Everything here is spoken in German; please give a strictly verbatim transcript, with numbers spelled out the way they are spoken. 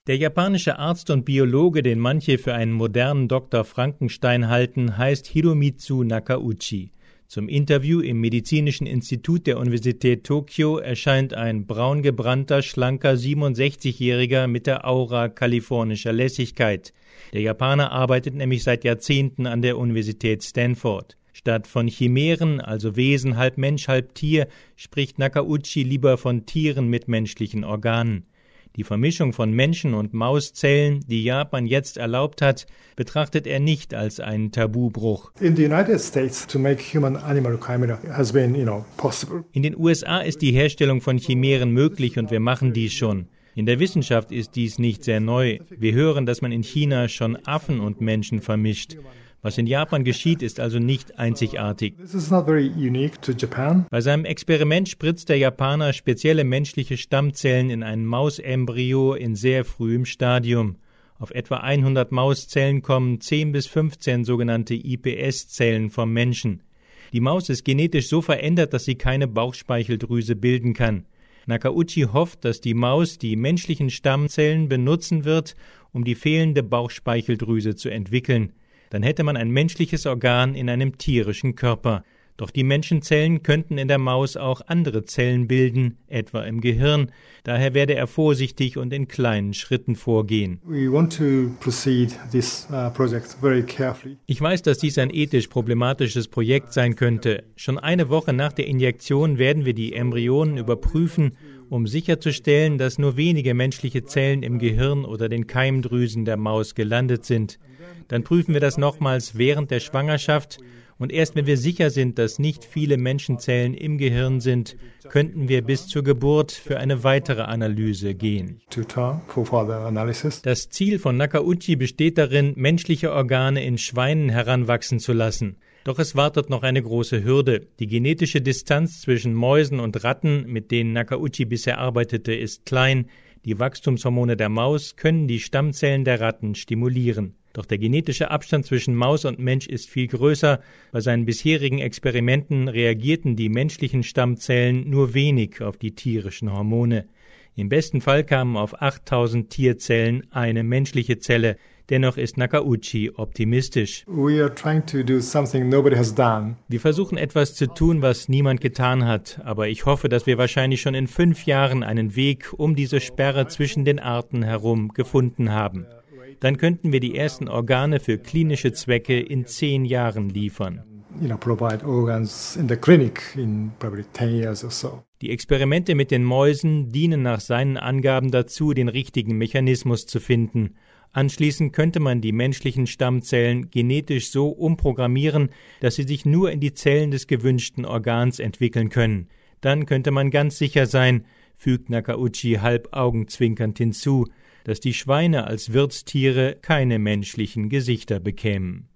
Der japanische Arzt und Biologe, den manche für einen modernen Doktor Frankenstein halten, heißt Hiromitsu Nakauchi. Zum Interview im Medizinischen Institut der Universität Tokio erscheint ein braungebrannter, schlanker siebenundsechzigjähriger mit der Aura kalifornischer Lässigkeit. Der Japaner arbeitet nämlich seit Jahrzehnten an der Universität Stanford. Statt von Chimären, also Wesen halb Mensch, halb Tier, spricht Nakauchi lieber von Tieren mit menschlichen Organen. Die Vermischung von Menschen- und Mauszellen, die Japan jetzt erlaubt hat, betrachtet er nicht als einen Tabubruch. In the United States, to make human-animal chimera has been, you know, possible. In den U S A ist die Herstellung von Chimären möglich und wir machen dies schon. In der Wissenschaft ist dies nicht sehr neu. Wir hören, dass man in China schon Affen und Menschen vermischt. Was in Japan geschieht, ist also nicht einzigartig. This is not very unique to Japan. Bei seinem Experiment spritzt der Japaner spezielle menschliche Stammzellen in ein Mausembryo in sehr frühem Stadium. Auf etwa hundert Mauszellen kommen zehn bis fünfzehn sogenannte I P S-Zellen vom Menschen. Die Maus ist genetisch so verändert, dass sie keine Bauchspeicheldrüse bilden kann. Nakauchi hofft, dass die Maus die menschlichen Stammzellen benutzen wird, um die fehlende Bauchspeicheldrüse zu entwickeln. Dann hätte man ein menschliches Organ in einem tierischen Körper. Doch die Menschenzellen könnten in der Maus auch andere Zellen bilden, etwa im Gehirn. Daher werde er vorsichtig und in kleinen Schritten vorgehen. We want to proceed this uh, project very carefully. Ich weiß, dass dies ein ethisch problematisches Projekt sein könnte. Schon eine Woche nach der Injektion werden wir die Embryonen überprüfen, um sicherzustellen, dass nur wenige menschliche Zellen im Gehirn oder den Keimdrüsen der Maus gelandet sind. Dann prüfen wir das nochmals während der Schwangerschaft und erst wenn wir sicher sind, dass nicht viele Menschenzellen im Gehirn sind, könnten wir bis zur Geburt für eine weitere Analyse gehen. Das Ziel von Nakauchi besteht darin, menschliche Organe in Schweinen heranwachsen zu lassen. Doch es wartet noch eine große Hürde. Die genetische Distanz zwischen Mäusen und Ratten, mit denen Nakauchi bisher arbeitete, ist klein. Die Wachstumshormone der Maus können die Stammzellen der Ratten stimulieren. Doch der genetische Abstand zwischen Maus und Mensch ist viel größer. Bei seinen bisherigen Experimenten reagierten die menschlichen Stammzellen nur wenig auf die tierischen Hormone. Im besten Fall kamen auf achttausend Tierzellen eine menschliche Zelle. Dennoch ist Nakauchi optimistisch. We are trying to do something nobody has done. Wir versuchen etwas zu tun, was niemand getan hat. Aber ich hoffe, dass wir wahrscheinlich schon in fünf Jahren einen Weg um diese Sperre zwischen den Arten herum gefunden haben. Dann könnten wir die ersten Organe für klinische Zwecke in zehn Jahren liefern. You know, provide organs in the clinic in probably ten years or so. Die Experimente mit den Mäusen dienen nach seinen Angaben dazu, den richtigen Mechanismus zu finden. Anschließend könnte man die menschlichen Stammzellen genetisch so umprogrammieren, dass sie sich nur in die Zellen des gewünschten Organs entwickeln können. Dann könnte man ganz sicher sein, fügt Nakauchi halb augenzwinkernd hinzu, dass die Schweine als Wirtstiere keine menschlichen Gesichter bekämen.